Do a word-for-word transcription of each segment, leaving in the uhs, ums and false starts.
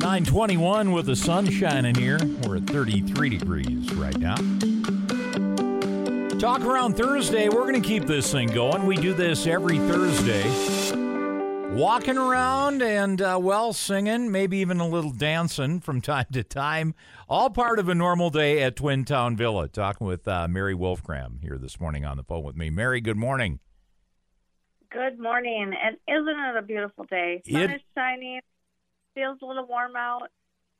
nine twenty-one with the sun shining here. We're at thirty-three degrees right now. Talk Around Thursday. We're going to keep this thing going. We do this every Thursday. Walking around and, uh, well, singing, maybe even a little dancing from time to time. All part of a normal day at Twin Town Villa. Talking with uh, Mary Wolfgram here this morning on the phone with me. Mary, good morning. Good morning. And isn't it a beautiful day? Sun It- is shining. Feels a little warm out.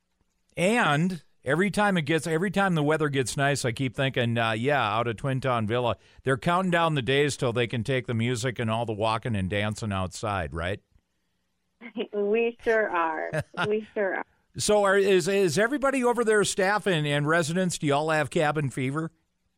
And every time it gets, every time the weather gets nice, I keep thinking, uh, yeah, out at Twin Town Villa, they're counting down the days till they can take the music and all the walking and dancing outside, right? We sure are. We sure are. So are, is is everybody over there, staff and, and residents, do you all have cabin fever?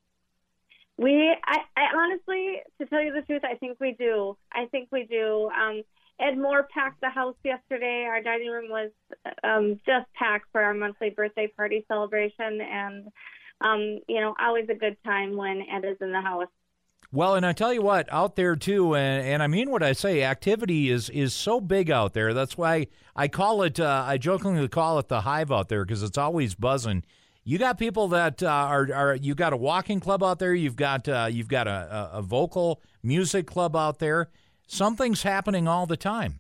We, I, I honestly, to tell you the truth, I think we do. I think we do. Um, Ed Moore packed the house yesterday. Our dining room was um, just packed for our monthly birthday party celebration, and um, you know, always a good time when Ed is in the house. Well, and I tell you what, out there too, and, and I mean what I say, activity is is so big out there. That's why I call it, uh, I jokingly call it the hive out there, because it's always buzzing. You got people that uh, are are you got a walking club out there. You've got uh, you've got a, a, a vocal music club out there. Something's happening all the time.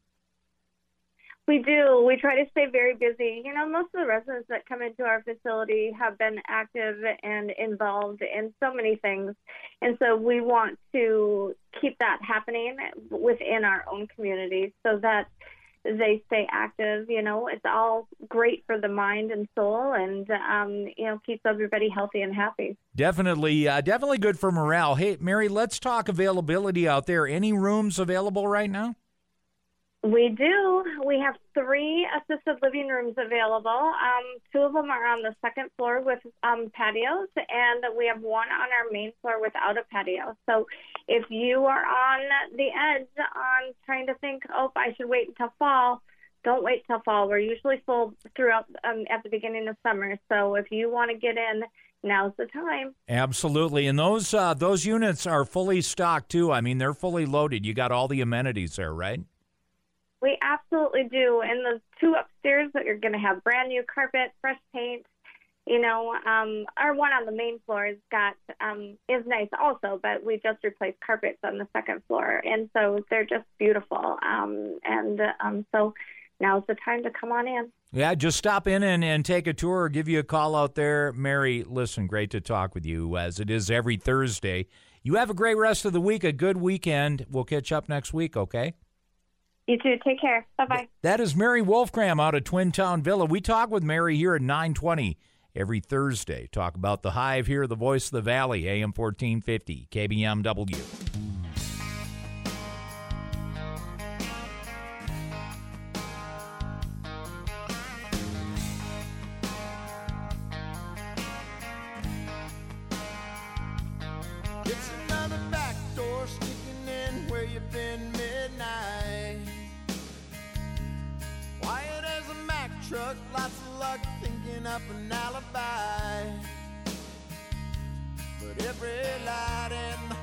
We do. We try to stay very busy. You know, most of the residents that come into our facility have been active and involved in so many things. And so we want to keep that happening within our own community so that they stay active. You know, it's all great for the mind and soul, and, um, you know, keeps everybody healthy and happy. Definitely, uh, definitely good for morale. Hey, Mary, let's talk availability out there. Any rooms available right now? We do. We have three assisted living rooms available. Um, two of them are on the second floor with um, patios, and we have one on our main floor without a patio. So if you are on the edge on trying to think, oh, I should wait until fall, don't wait till fall. We're usually full throughout um, at the beginning of summer. So if you want to get in, now's the time. Absolutely. And those uh, those units are fully stocked, too. I mean, they're fully loaded. You got all the amenities there, right? We absolutely do. And the two upstairs that you're going to have brand new carpet, fresh paint. You know, um, our one on the main floor has got um, is nice also, but we just replaced carpets on the second floor, and so they're just beautiful. Um, and um, so now's the time to come on in. Yeah, just stop in and, and take a tour or give you a call out there. Mary, listen, great to talk with you, as it is every Thursday. You have a great rest of the week, a good weekend. We'll catch up next week, okay? You too. Take care. Bye-bye. That is Mary Wolfgram out of Twin Town Villa. We talk with Mary here at nine twenty every Thursday. Talk about the Hive here, the voice of the Valley, A M fourteen fifty, K B M W. It's another back door sneaking in where you've been midnight. Quiet as a Mack truck, lots of luck thinking up an alibi. But every light in the